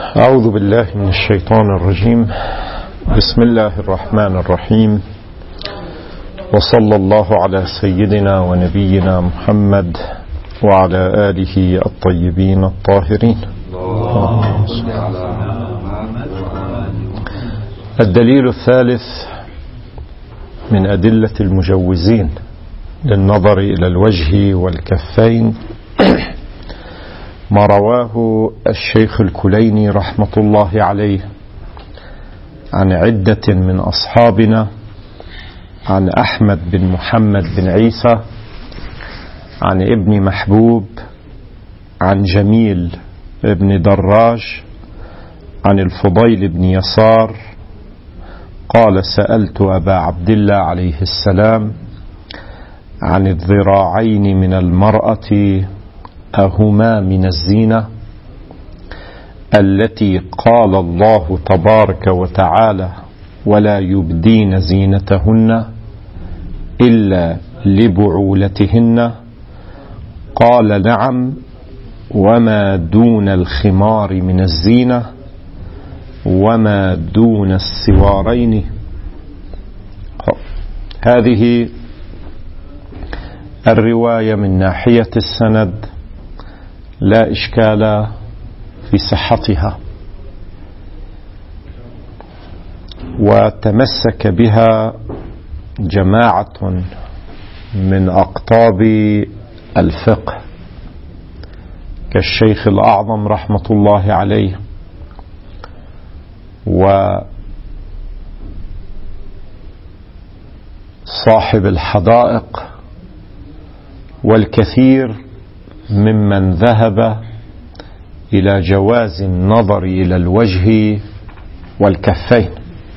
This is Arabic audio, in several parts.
أعوذ بالله من الشيطان الرجيم. بسم الله الرحمن الرحيم، وصلى الله على سيدنا ونبينا محمد وعلى آله الطيبين الطاهرين. الدليل الثالث من أدلة المجوزين للنظر إلى الوجه والكفين ما رواه الشيخ الكليني رحمة الله عليه عن عدة من أصحابنا، عن أحمد بن محمد بن عيسى، عن ابن محبوب، عن جميل بن دراج، عن الفضيل بن يسار قال: سألت أبا عبد الله عليه السلام عن الذراعين من المرأة أهما من الزينة التي قال الله تبارك وتعالى: ولا يبدين زينتهن إلا لبعولتهن؟ قال: نعم، وما دون الخمار من الزينة وما دون السوارين. هذه الرواية من ناحية السند لا إشكال في صحتها، وتمسك بها جماعة من أقطاب الفقه كالشيخ الأعظم رحمة الله عليه، وصاحب الحدائق، والكثير ممن ذهب إلى جواز النظر إلى الوجه والكفين.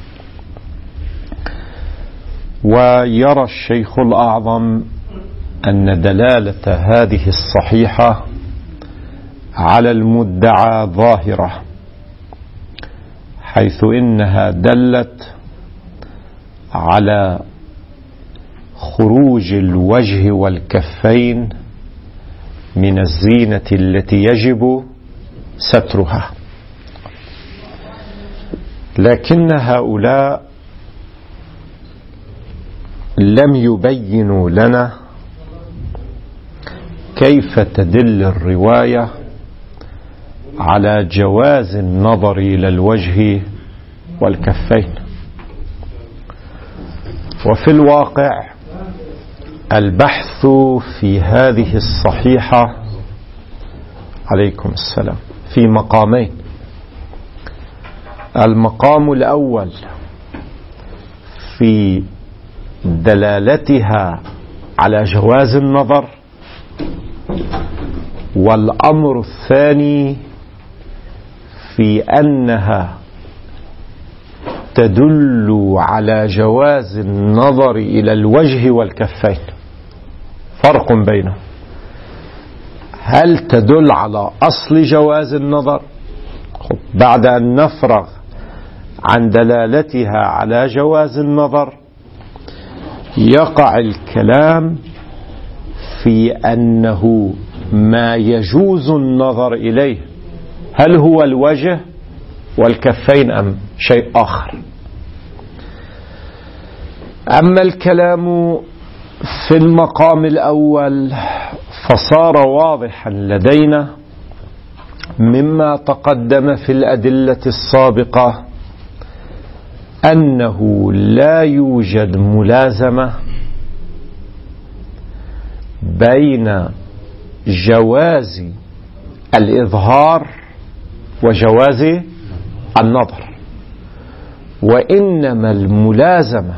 ويرى الشيخ الأعظم أن دلالة هذه الصحيحة على المدعى ظاهرة، حيث إنها دلت على خروج الوجه والكفين من الزينة التي يجب سترها. لكن هؤلاء لم يبينوا لنا كيف تدل الرواية على جواز النظر إلى الوجه والكفين. وفي الواقع البحث في هذه الصحيحة عليكم السلام في مقامين. المقام الأول في دلالتها على جواز النظر، والأمر الثاني في أنها تدل على جواز النظر إلى الوجه والكفين. فرق بينهم. هل تدل على أصل جواز النظر؟ بعد أن نفرغ عن دلالتها على جواز النظر يقع الكلام في أنه ما يجوز النظر إليه هل هو الوجه والكفين أم شيء آخر. أما الكلام في المقام الأول فصار واضحا لدينا مما تقدم في الأدلة السابقة أنه لا يوجد ملازمة بين جواز الإظهار وجواز النظر، وإنما الملازمة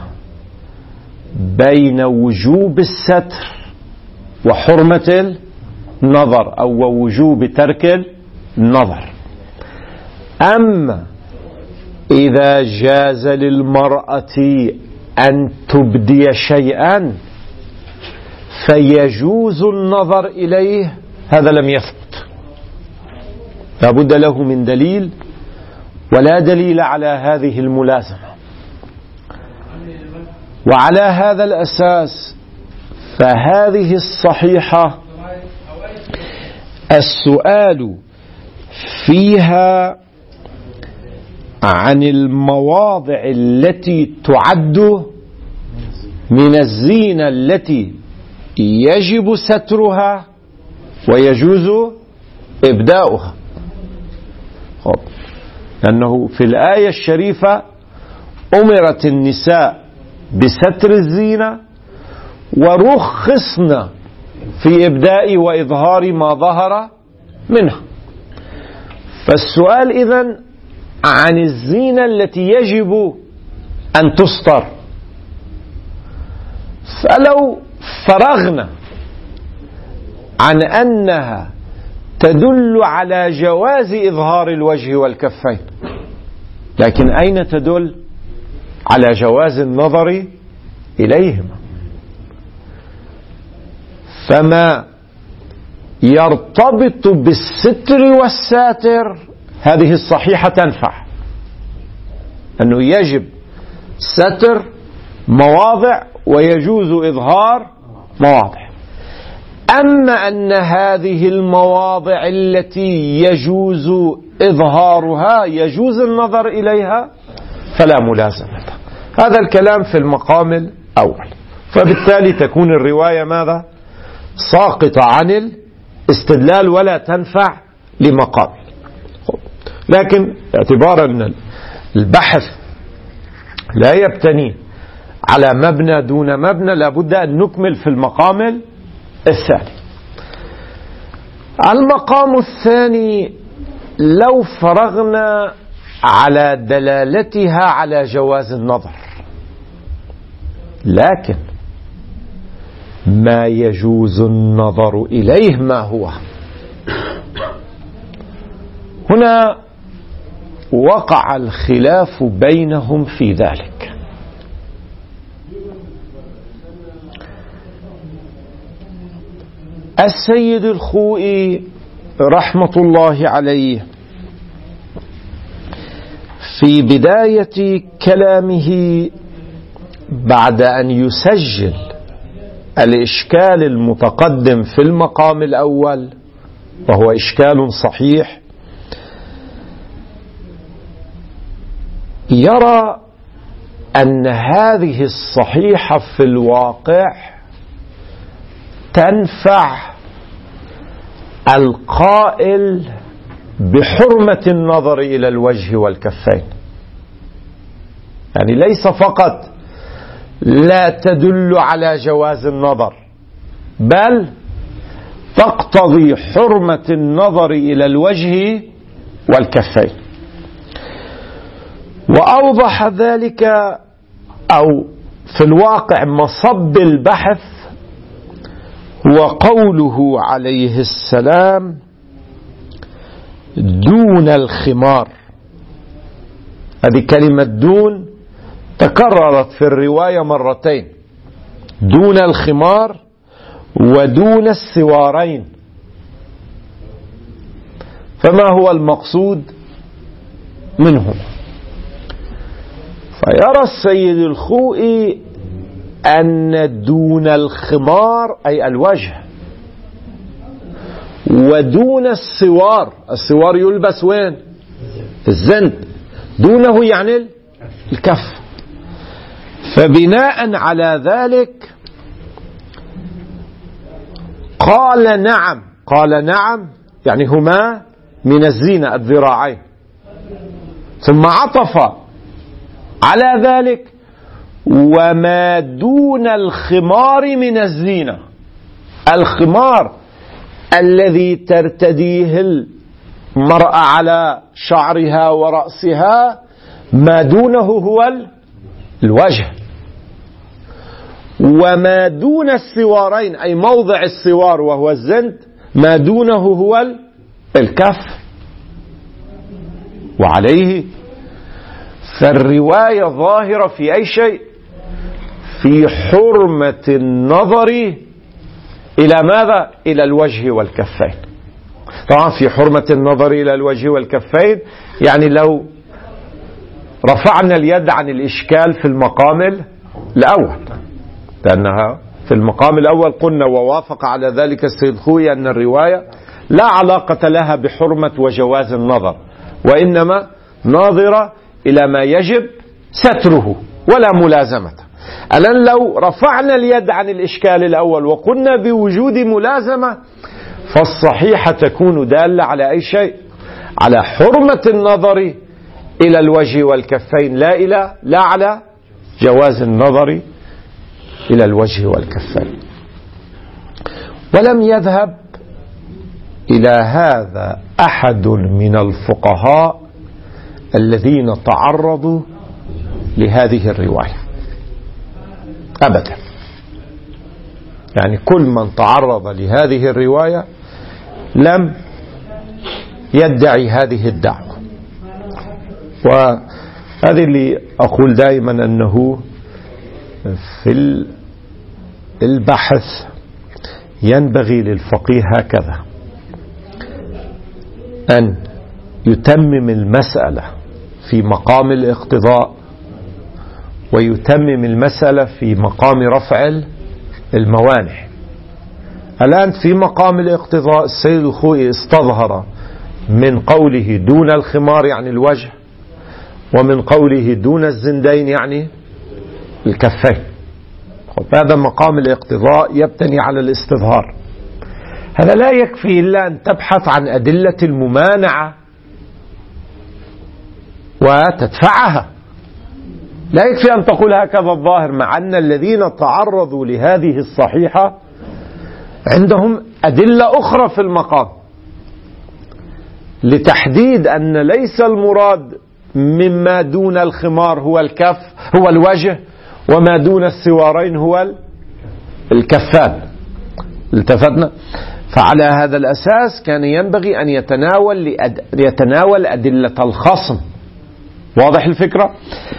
بين وجوب الستر وحرمة النظر أو وجوب ترك النظر. أما إذا جاز للمرأة أن تبدي شيئا فيجوز النظر إليه، هذا لم يثبت، لابد له من دليل، ولا دليل على هذه الملازمة. وعلى هذا الأساس فهذه الصحيحة السؤال فيها عن المواضع التي تعد من الزينة التي يجب سترها ويجوز إبداؤها. لأنه في الآية الشريفة أمرت النساء بستر الزينة ورخصنا في إبداء وإظهار ما ظهر منها. فالسؤال إذن عن الزينة التي يجب أن تستر. فلو فرغنا عن أنها تدل على جواز إظهار الوجه والكفين، لكن أين تدل على جواز النظر إليهما؟ فما يرتبط بالستر والساتر هذه الصحيحة تنفع، أنه يجب ستر مواضع ويجوز إظهار مواضع. أما أن هذه المواضع التي يجوز إظهارها يجوز النظر إليها فلا ملازمة. هذا الكلام في المقام الأول. فبالتالي تكون الرواية ماذا؟ ساقطة عن الاستدلال ولا تنفع لمقام. لكن اعتبارا أن البحث لا يبتني على مبنى دون مبنى لابد أن نكمل في المقام الثاني. المقام الثاني لو فرغنا على دلالتها على جواز النظر، لكن ما يجوز النظر إليه ما هو؟ هنا وقع الخلاف بينهم في ذلك. السيد الخوئي رحمة الله عليه في بداية كلامه بعد أن يسجل الإشكال المتقدم في المقام الأول وهو إشكال صحيح، يرى أن هذه الصحيحة في الواقع تنفع القائل بحرمة النظر إلى الوجه والكفين. يعني ليس فقط لا تدل على جواز النظر، بل تقتضي حرمة النظر إلى الوجه والكفين. وأوضح ذلك أو في الواقع مصب البحث هو قوله عليه السلام دون الخمار. هذه كلمة دون تكررت في الرواية مرتين، دون الخمار ودون السوارين. فما هو المقصود منهم؟ فيرى السيد الخوئي أن دون الخمار أي الوجه ودون السوار، السوار يلبس وين؟ في الزند، دونه يعني الكف. فبناء على ذلك قال نعم يعني هما من الزينة الذراعين، ثم عطف على ذلك وما دون الخمار من الزينة. الخمار الذي ترتديه المرأة على شعرها ورأسها ما دونه هو الوجه، وما دون السوارين أي موضع السوار وهو الزند ما دونه هو الكف. وعليه فالرواية ظاهرة في أي شيء؟ في حرمة النظر إلى ماذا؟ إلى الوجه والكفين. طبعا في حرمة النظر إلى الوجه والكفين يعني لو رفعنا اليد عن الإشكال في المقام الأول، لأنها في المقام الأول قلنا ووافق على ذلك السيد خوي أن الرواية لا علاقة لها بحرمة وجواز النظر، وإنما ناظرة إلى ما يجب ستره ولا ملازمة. الآن لو رفعنا اليد عن الإشكال الأول وقلنا بوجود ملازمة، فالصحيحة تكون دالة على أي شيء؟ على حرمة النظر إلى الوجه والكفين، لا على جواز النظر إلى الوجه والكفين. ولم يذهب إلى هذا أحد من الفقهاء الذين تعرضوا لهذه الرواية أبدا. يعني كل من تعرض لهذه الرواية لم يدعي هذه الدعوة. وهذه اللي أقول دائما أنه في البحث ينبغي للفقيه هكذا أن يتمم المسألة في مقام الاقتضاء، ويتمم المسألة في مقام رفع الموانع. الآن في مقام الاقتضاء السيد الخوئي استظهر من قوله دون الخمار يعني الوجه، ومن قوله دون الزندين يعني الكفين. هذا مقام الاقتضاء يبتني على الاستظهار. هذا لا يكفي إلا أن تبحث عن أدلة الممانعة وتدفعها. لا يكفي أن تقول هكذا الظاهر، مع أن الذين تعرضوا لهذه الصحيحة عندهم أدلة أخرى في المقام لتحديد أن ليس المراد مما دون الخمار هو الكف هو الوجه، وما دون السوارين هو الكفان. التفتنا. فعلى هذا الأساس كان ينبغي أن يتناول أدلة الخصم. واضح الفكرة؟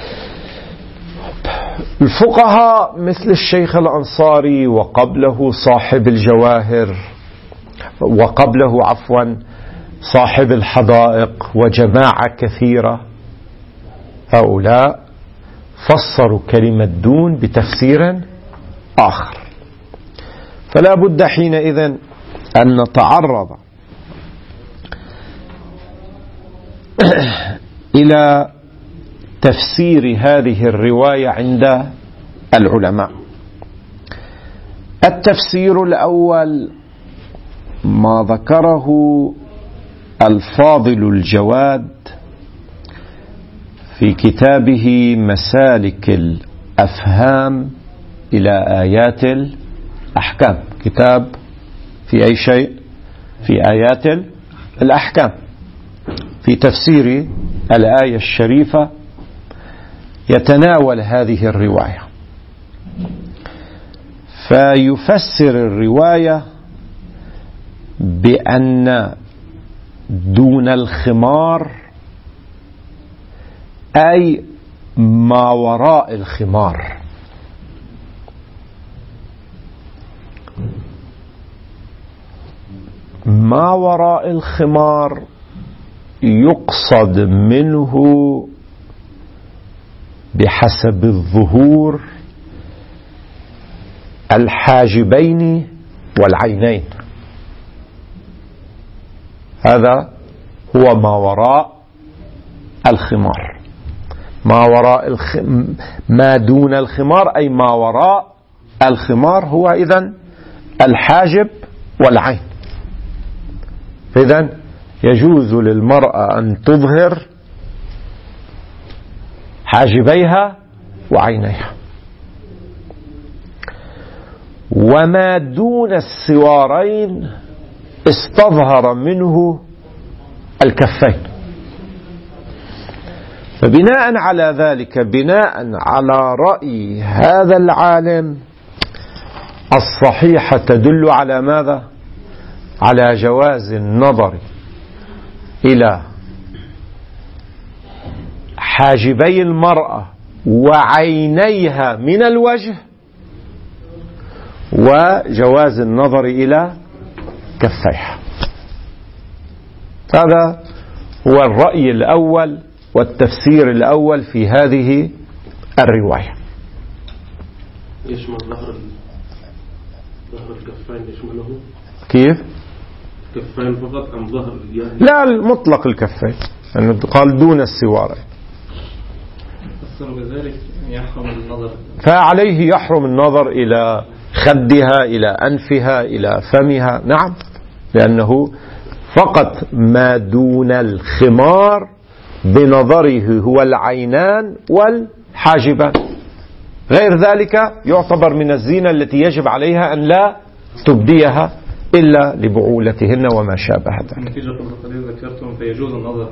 الفقهاء مثل الشيخ الأنصاري وقبله صاحب الجواهر وقبله صاحب الحدائق وجماعة كثيرة، هؤلاء فسروا كلمة دون بتفسير آخر. فلا بد حينئذ أن نتعرض إلى تفسير هذه الرواية عند العلماء. التفسير الأول ما ذكره الفاضل الجواد في كتابه مسالك الأفهام إلى آيات الأحكام. كتاب في أي شيء؟ في آيات الأحكام، في تفسير الآية الشريفة يتناول هذه الرواية، فيفسر الرواية بأن دون الخمار أي ما وراء الخمار. ما وراء الخمار يقصد منه بحسب الظهور الحاجبين والعينين. هذا هو ما وراء الخمار. ما دون الخمار أي ما وراء الخمار هو إذن الحاجب والعين. إذن يجوز للمرأة أن تظهر حاجبيها وعينيها. وما دون السوارين استظهر منه الكفين. فبناء على ذلك، بناء على رأي هذا العالم، الصحيحة تدل على ماذا؟ على جواز النظر إلى حاجبي المرأة وعينيها من الوجه، وجواز النظر إلى كفيها. هذا هو الرأي الأول والتفسير الأول في هذه الرواية. يشمل ظهر الكفين يشمله؟ كيف؟ كفين فقط أم ظهر اليد؟ لا، مطلق الكفين، أنه قال دون السوارين. يفسر بذلك يحرم النظر، فعليه يحرم النظر إلى خدها، إلى أنفها، إلى فمها. نعم، لأنه فقط ما دون الخمار بنظره هو العينان والحاجبان، غير ذلك يعتبر من الزينة التي يجب عليها أن لا تبديها إلا لبعولتهن وما شابه ذلك. النتيجة قبل ذكرتم فيجوز النظر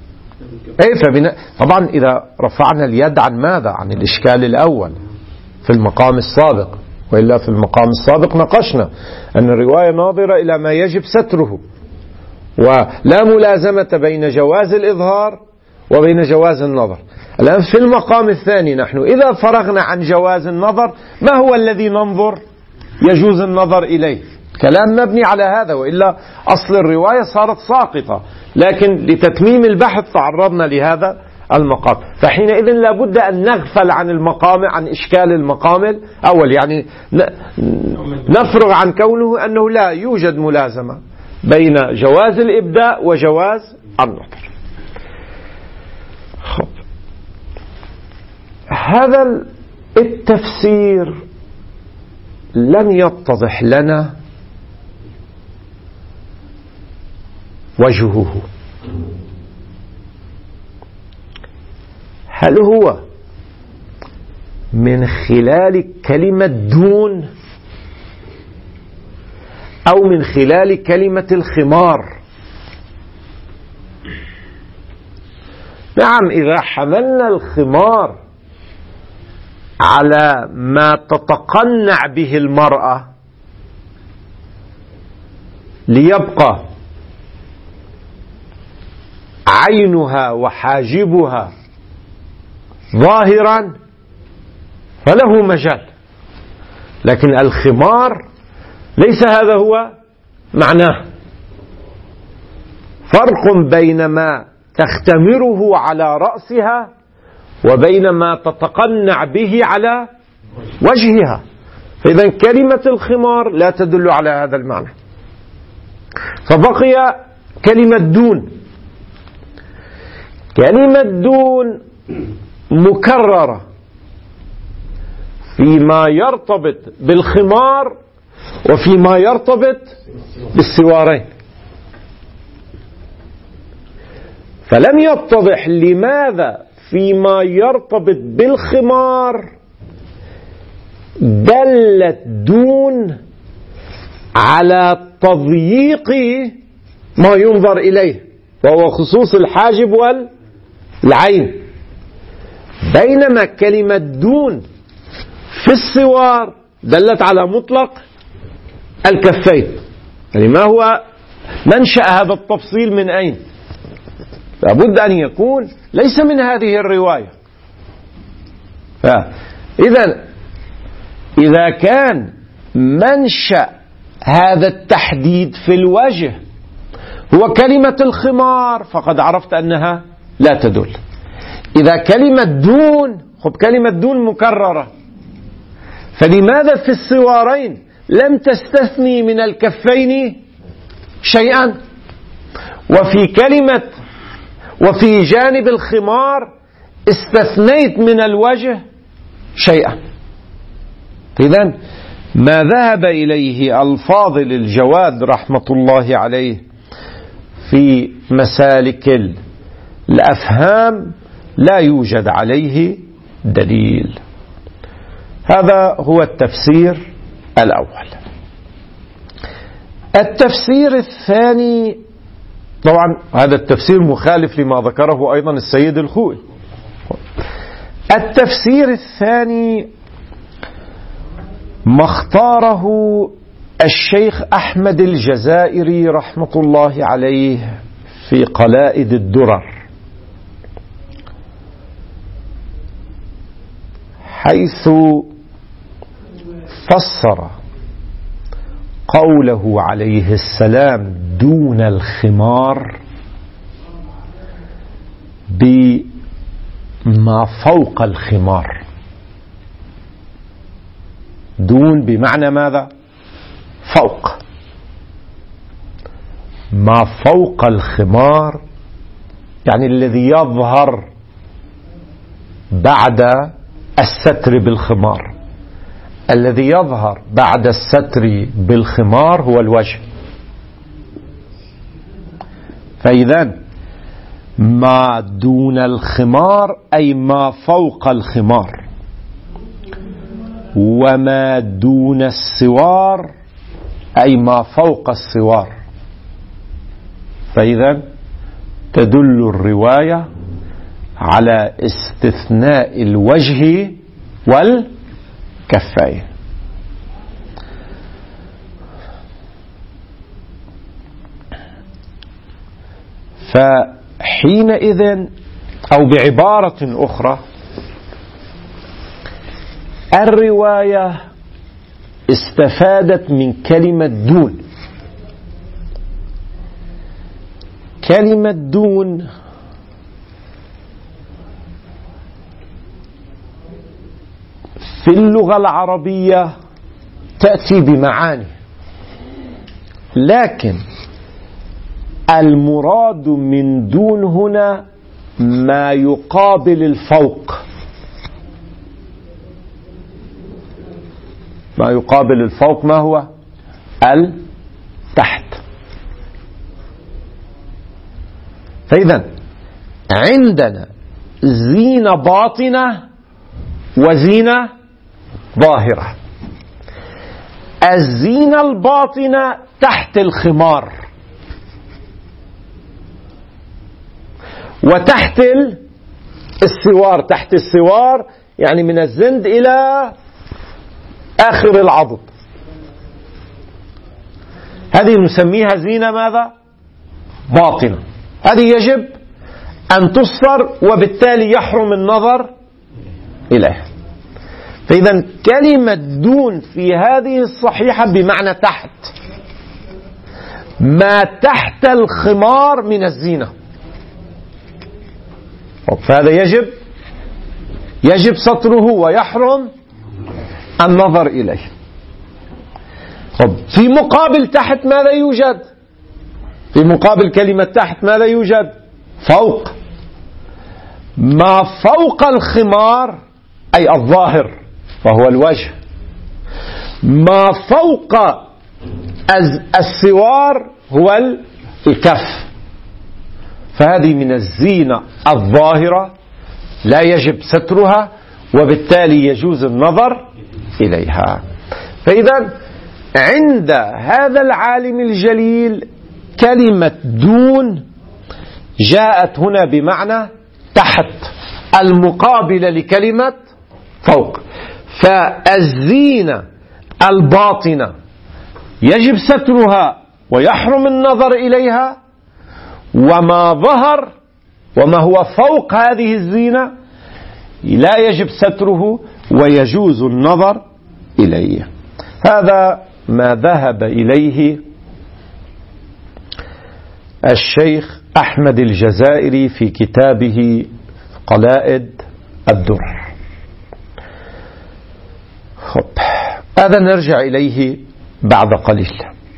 طبعا إذا رفعنا اليد عن ماذا؟ عن الإشكال الأول في المقام السابق، وإلا في المقام السابق ناقشنا أن الرواية ناظرة إلى ما يجب ستره، ولا ملازمة بين جواز الإظهار وبين جواز النظر. الآن في المقام الثاني نحن إذا فرغنا عن جواز النظر، ما هو الذي ننظر يجوز النظر إليه؟ كلام مبني على هذا، وإلا أصل الرواية صارت ساقطة، لكن لتتميم البحث تعرضنا لهذا المقام. فحينئذ لابد أن نغفل عن المقام، عن إشكال المقام الأول، يعني نفرغ عن كونه أنه لا يوجد ملازمة بين جواز الإبداء وجواز النظر. هذا التفسير لم يتضح لنا وجهه. هل هو من خلال كلمة دون أو من خلال كلمة الخمار؟ نعم، إذا حملنا الخمار على ما تتقنع به المرأة ليبقى عينها وحاجبها ظاهرا فله مجال، لكن الخمار ليس هذا هو معناه. فرق بين ما تختمره على رأسها وبين ما تتقنع به على وجهها. فإذا كلمة الخمار لا تدل على هذا المعنى. فبقي كلمة دون. كلمة دون مكررة فيما يرتبط بالخمار وفيما يرتبط بالسوارين، فلم يتضح لماذا فيما يرتبط بالخمار دلت دون على تضييق ما ينظر إليه، وهو خصوص الحاجب والعين، بينما كلمة دون في السوار دلت على مطلق الكفين. يعني ما هو منشأ هذا التفصيل؟ من أين؟ لابد أن يكون ليس من هذه الرواية. إذا كان منشأ هذا التحديد في الوجه هو كلمة الخمار فقد عرفت أنها لا تدل. إذا كلمة دون، كلمة دون مكررة، فلماذا في السوارين لم تستثني من الكفين شيئا، وفي جانب الخمار استثنيت من الوجه شيئا؟ إذن ما ذهب إليه الفاضل الجواد رحمة الله عليه في مسالك الأفهام لا يوجد عليه دليل. هذا هو التفسير الأول. التفسير الثاني، طبعا هذا التفسير مخالف لما ذكره أيضا السيد الخوئي. التفسير الثاني ما اختاره الشيخ أحمد الجزائري رحمة الله عليه في قلائد الدرر، حيث فسر قوله عليه السلام دون الخمار بما فوق الخمار. دون بمعنى ماذا؟ فوق. ما فوق الخمار يعني الذي يظهر بعد الستر بالخمار. الذي يظهر بعد الستر بالخمار هو الوجه. فإذا ما دون الخمار أي ما فوق الخمار، وما دون السوار أي ما فوق السوار. فإذا تدل الرواية على استثناء الوجه والكفين. فحينئذ أو بعبارة أخرى الرواية استفادت من كلمة دون. كلمة دون في اللغة العربية تأتي بمعاني، لكن المراد من دون هنا ما يقابل الفوق. ما يقابل الفوق ما هو؟ التحت. فإذا عندنا زينة باطنة وزينة ظاهرة. الزينة الباطنة تحت الخمار، وتحت السوار. تحت السوار يعني من الزند إلى آخر العضد. هذه نسميها زينة ماذا؟ باطنة. هذه يجب أن تصفر وبالتالي يحرم النظر إليها. فإذا كلمة دون في هذه الصحيحة بمعنى تحت، ما تحت الخمار من الزينة. فهذا يجب ستره ويحرم النظر إليه. في مقابل تحت ماذا يوجد؟ في مقابل كلمة تحت ماذا يوجد؟ فوق. ما فوق الخمار أي الظاهر وهو الوجه. ما فوق السوار هو الكف. فهذه من الزينة الظاهرة لا يجب سترها وبالتالي يجوز النظر إليها. فإذا عند هذا العالم الجليل كلمة دون جاءت هنا بمعنى تحت المقابلة لكلمة فوق. فالزينة الباطنة يجب سترها ويحرم النظر إليها، وما ظهر وما هو فوق هذه الزينة لا يجب ستره ويجوز النظر إليه. هذا ما ذهب إليه الشيخ أحمد الجزائري في كتابه قلائد الدرر. هذا نرجع إليه بعد قليل.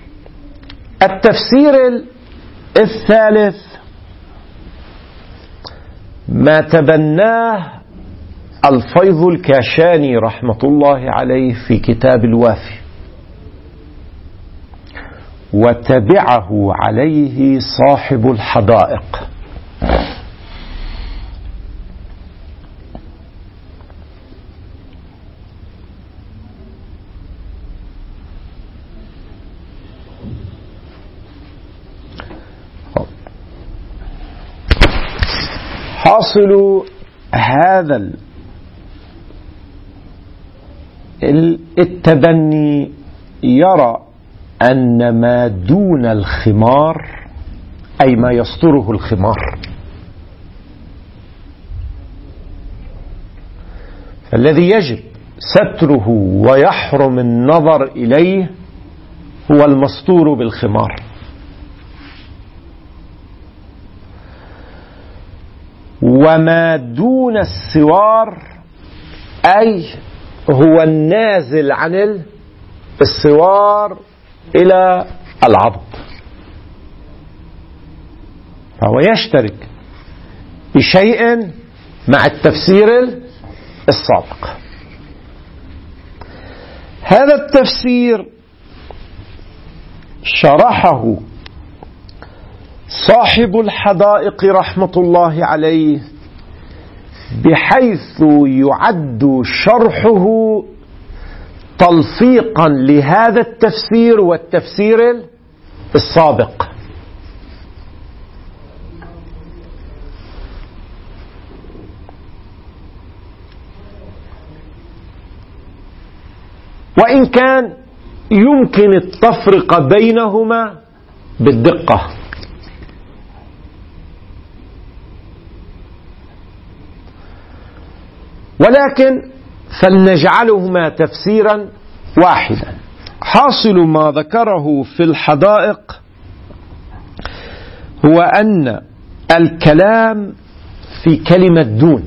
التفسير الثالث ما تبناه الفيض الكاشاني رحمة الله عليه في كتاب الوافي، وتبعه عليه صاحب الحدائق. حاصل هذا التبني يرى أن ما دون الخمار أي ما يستره الخمار، الذي يجب ستره ويحرم النظر إليه هو المستور بالخمار. وما دون السوار أي هو النازل عن السوار إلى العضد، فهو يشترك بشيء مع التفسير السابق. هذا التفسير شرحه صاحب الحدائق رحمة الله عليه، بحيث يعد شرحه تلصيقا لهذا التفسير والتفسير السابق. وإن كان يمكن التفرقة بينهما بالدقة، ولكن فلنجعلهما تفسيرا واحدا. حاصل ما ذكره في الحدائق هو أن الكلام في كلمة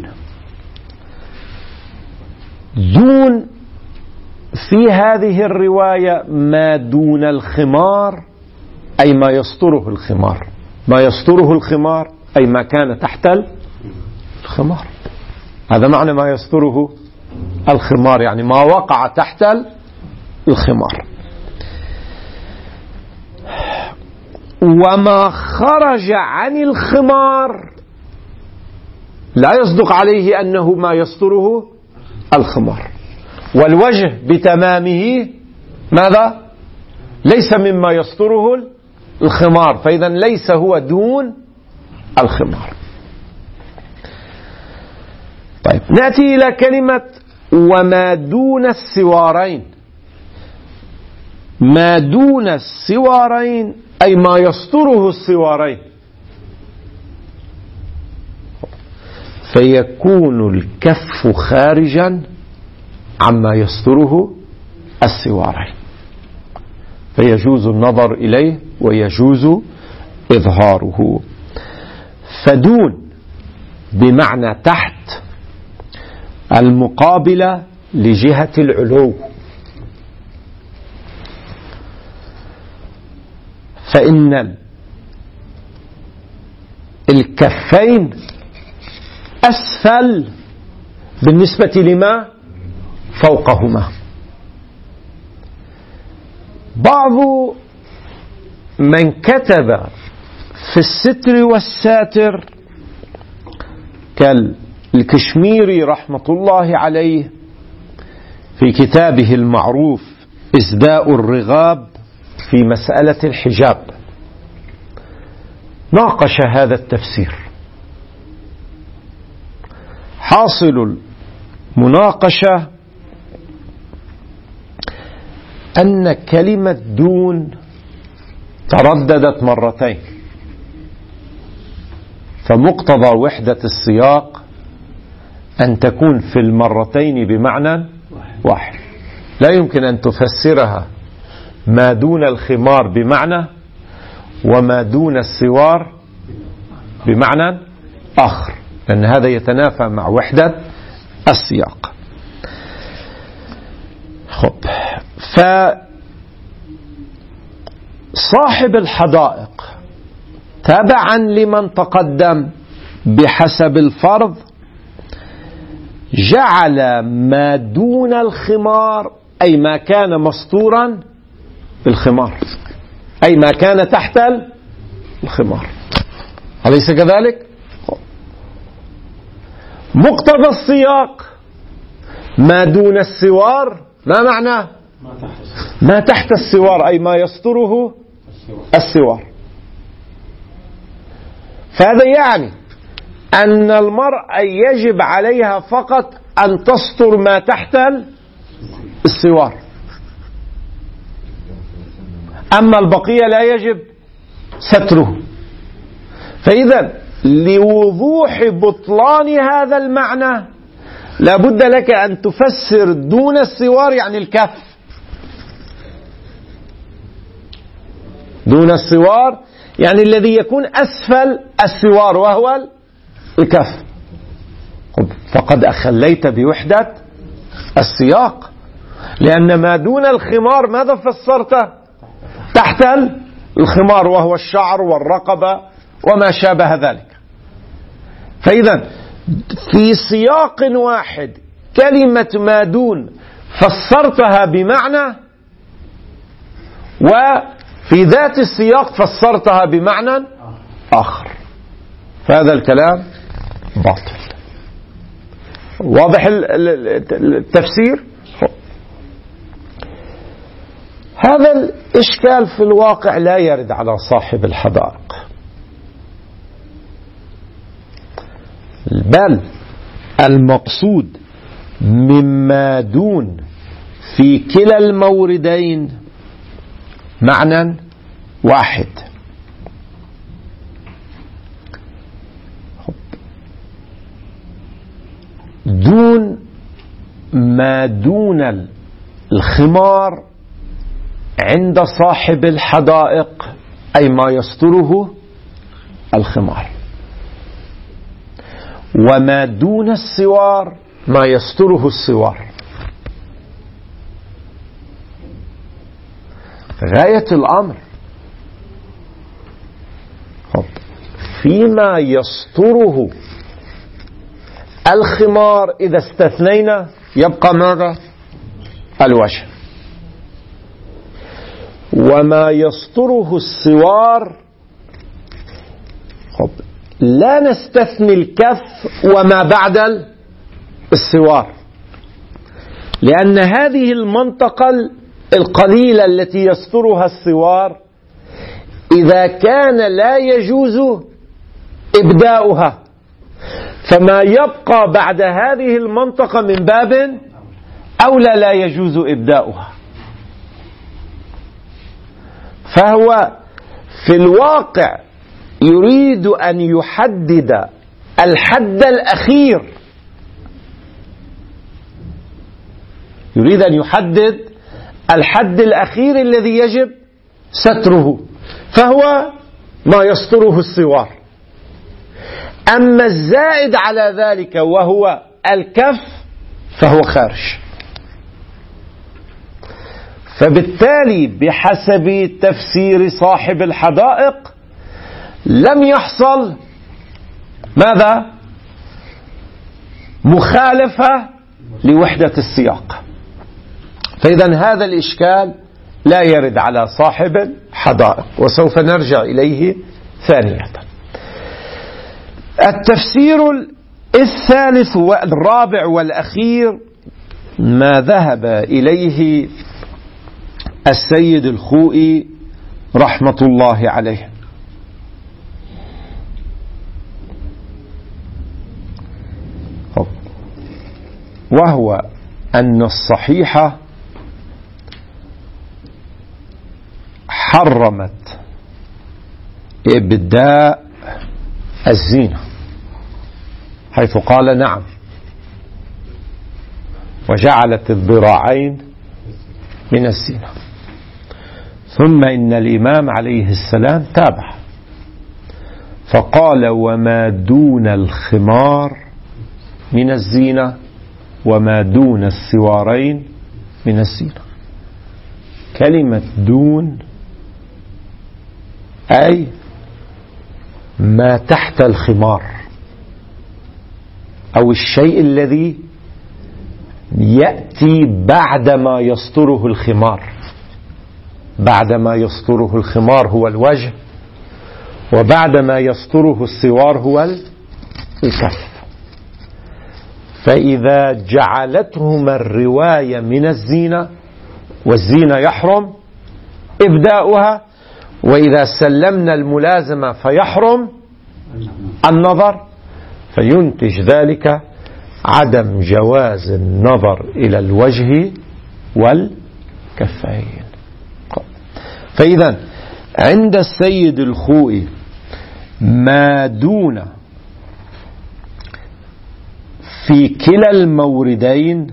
دون في هذه الرواية ما دون الخمار، أي ما يستره الخمار. ما يستره الخمار أي ما كان تحت الخمار. هذا معنى ما يستره الخمار، يعني ما وقع تحت الخمار. وما خرج عن الخمار لا يصدق عليه أنه ما يستره الخمار. والوجه بتمامه ماذا؟ ليس مما يستره الخمار، فإذا ليس هو دون الخمار. طيب، نأتي إلى كلمة وما دون السوارين. ما دون السوارين أي ما يستره السوارين، فيكون الكف خارجا عما يستره السوارين، فيجوز النظر إليه ويجوز إظهاره. فدون بمعنى تحت، المقابلة لجهة العلو. فإن الكفين أسفل بالنسبة لما فوقهما. بعض من كتب في الستر والساتر كالكشميري رحمة الله عليه في كتابه المعروف إسداء الرغاب في مسألة الحجاب، ناقش هذا التفسير. حاصل المناقشة أن كلمة دون ترددت مرتين، فمقتضى وحدة السياق أن تكون في المرتين بمعنى واحد. لا يمكن أن تفسرها ما دون الخمار بمعنى وما دون السوار بمعنى آخر، لأن هذا يتنافى مع وحدة السياق. فصاحب الحدائق تبعا لمن تقدم بحسب الفرض جعل ما دون الخمار أي ما كان مستورا بالخمار، أي ما كان تحت الخمار، أليس كذلك؟ مقتضى السياق ما دون السوار ما معنى؟ ما تحت السوار أي ما يستره السوار. فهذا يعني أن المرأة يجب عليها فقط أن تستر ما تحت السوار، أما البقية لا يجب ستره. فإذا لوضوح بطلان هذا المعنى لابد لك أن تفسر دون السوار يعني الكف. دون السوار يعني الذي يكون أسفل السوار وهو الكف. فقد أخليت بوحدة السياق، لأن ما دون الخمار ماذا فسرته؟ تحت الخمار وهو الشعر والرقبة وما شابه ذلك. فإذا في سياق واحد كلمة ما دون فسرتها بمعنى، وفي ذات السياق فسرتها بمعنى آخر، فهذا الكلام باطل. واضح التفسير؟ هذا الإشكال في الواقع لا يرد على صاحب الحدائق، بل المقصود مما دون في كلا الموردين معنى واحد. دون ما دون الخمار عند صاحب الحدائق أي ما يستره الخمار، وما دون السوار ما يستره السوار. غاية الأمر فيما يستره الخمار إذا استثنينا يبقى ماذا؟ الوجه. وما يستره السوار لا نستثني الكف وما بعد السوار، لأن هذه المنطقة القليلة التي يسترها السوار إذا كان لا يجوز إبداؤها، فما يبقى بعد هذه المنطقة من باب أولى لا يجوز إبداؤها. فهو في الواقع يريد أن يحدد الحد الأخير، يريد أن يحدد الحد الأخير الذي يجب ستره، فهو ما يستره السوار. أما الزائد على ذلك وهو الكف فهو خارج. فبالتالي بحسب تفسير صاحب الحدائق لم يحصل ماذا؟ مخالفة لوحدة السياق. فإذا هذا الإشكال لا يرد على صاحب الحدائق، وسوف نرجع إليه ثانية. التفسير الثالث والرابع والأخير ما ذهب إليه السيد الخوئي رحمة الله عليه، وهو أن الصحيحة حرمت إبداء الزينة، حيث قال نعم، وجعلت الذراعين من الزينة. ثم إن الإمام عليه السلام تابع فقال وما دون الخمار من الزينة وما دون السوارين من الزينة. كلمة دون أي ما تحت الخمار، أو الشيء الذي يأتي بعدما يستره الخمار. بعدما يستره الخمار هو الوجه، وبعدما يستره السوار هو الكف. فإذا جعلتهما الرواية من الزينة، والزينة يحرم إبداؤها، وإذا سلمنا الملازمة فيحرم النظر، فينتج ذلك عدم جواز النظر إلى الوجه والكفين. فإذا عند السيد الخوئي ما دون في كلا الموردين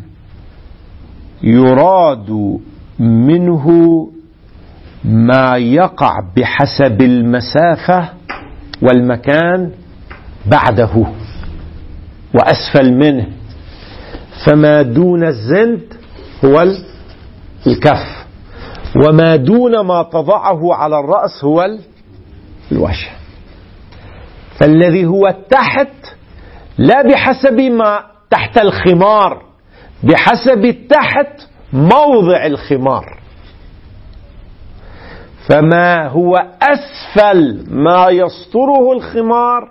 يراد منه ما يقع بحسب المسافة والمكان بعده وأسفل منه. فما دون الزند هو الكف، وما دون ما تضعه على الرأس هو الوجه. فالذي هو تحت لا بحسب ما تحت الخمار، بحسب تحت موضع الخمار، فما هو أسفل ما يستره الخمار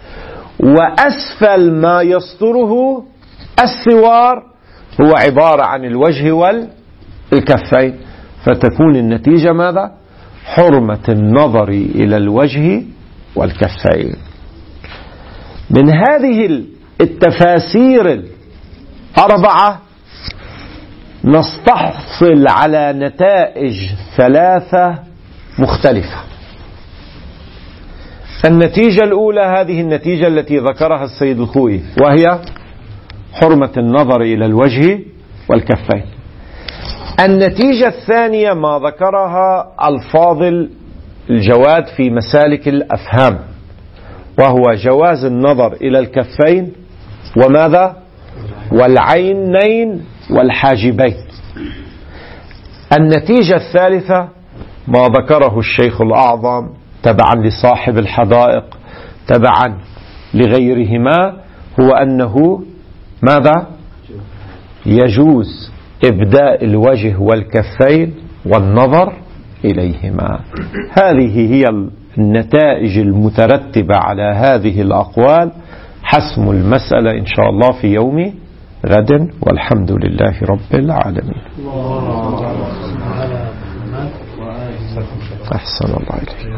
وأسفل ما يستره السوار هو عبارة عن الوجه والكفين، فتكون النتيجة ماذا؟ حرمة النظر إلى الوجه والكفين. من هذه التفاسير الأربعة نستحصل على نتائج ثلاثة مختلفة. النتيجة الأولى هذه النتيجة التي ذكرها السيد الخوئي، وهي حرمة النظر إلى الوجه والكفين. النتيجة الثانية ما ذكرها الفاضل الجواد في مسالك الأفهام، وهو جواز النظر إلى الكفين وماذا؟ والعينين والحاجبين. النتيجة الثالثة ما ذكره الشيخ الأعظم تبعا لصاحب الحدائق تبعا لغيرهما، هو أنه ماذا؟ يجوز إبداء الوجه والكفين والنظر إليهما. هذه هي النتائج المترتبة على هذه الأقوال. حسم المسألة إن شاء الله في يوم غد، والحمد لله رب العالمين. أحسن الله إليك.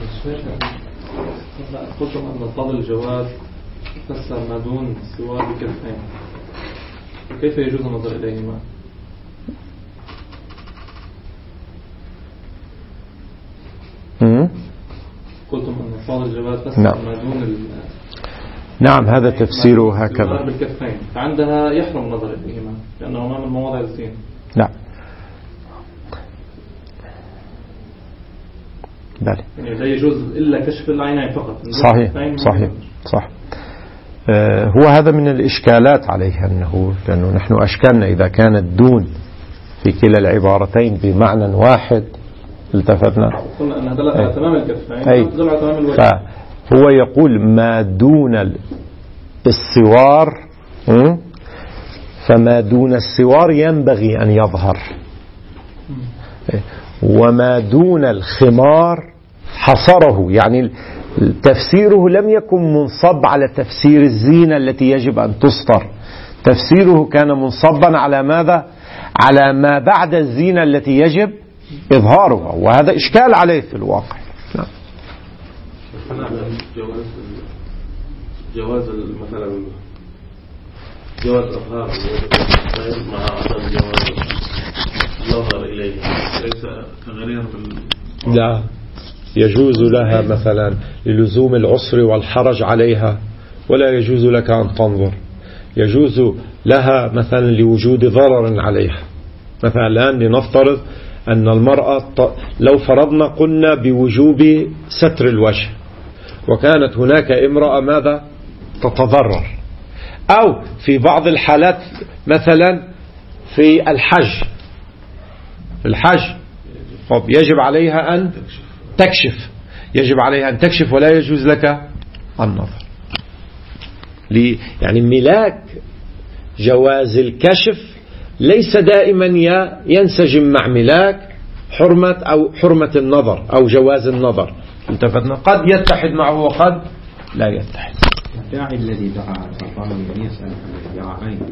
قلتم أن الفاضل الجواز فسر ما دون السوار بكفين، كيف يجوز النظر إليهما؟ قلتم أن الفاضل الجواز فسر ما دون نعم، هذا تفسيره هكذا بالكفين، فعندها يحرم النظر إليهما لأنه ما من مواضع الزين. نعم بله، يعني لا يجوز إلا كشف العينين فقط. صحيح صحيح صح. هو هذا من الإشكالات عليه، لأنه نحن أشكلنا إذا كانت دون في كلا العبارتين بمعنى واحد التفتنا، قلنا أنها دلت على تمام الكفين تدل على تمام الوجه. فهو يقول ما دون السوار، فما دون السوار ينبغي أن يظهر، وما دون الخمار حصره، يعني تفسيره لم يكن منصب على تفسير الزينة التي يجب أن تستر، تفسيره كان منصبا على ماذا؟ على ما بعد الزينة التي يجب إظهارها، وهذا إشكال عليه في الواقع. نعم. جواز مثلا جواز أظهار مع عدم جواز النظر إليه ليس كغيرها لا، يجوز لها مثلا للزوم العسر والحرج عليها ولا يجوز لك أن تنظر، يجوز لها مثلا لوجود ضرر عليها. مثلا الآن لنفترض أن المرأة لو فرضنا قلنا بوجوب ستر الوجه، وكانت هناك امرأة ماذا؟ تتضرر، أو في بعض الحالات مثلا في الحج يجب عليها أن تكشف، يجب عليها أن تكشف ولا يجوز لك النظر. يعني ملاك جواز الكشف ليس دائما ينسجم مع ملاك حرمة النظر أو جواز النظر، التفتنا، قد يتحد معه وقد لا يتحد. الداعي الذي دعا الفضل يسأل عن الدعاءين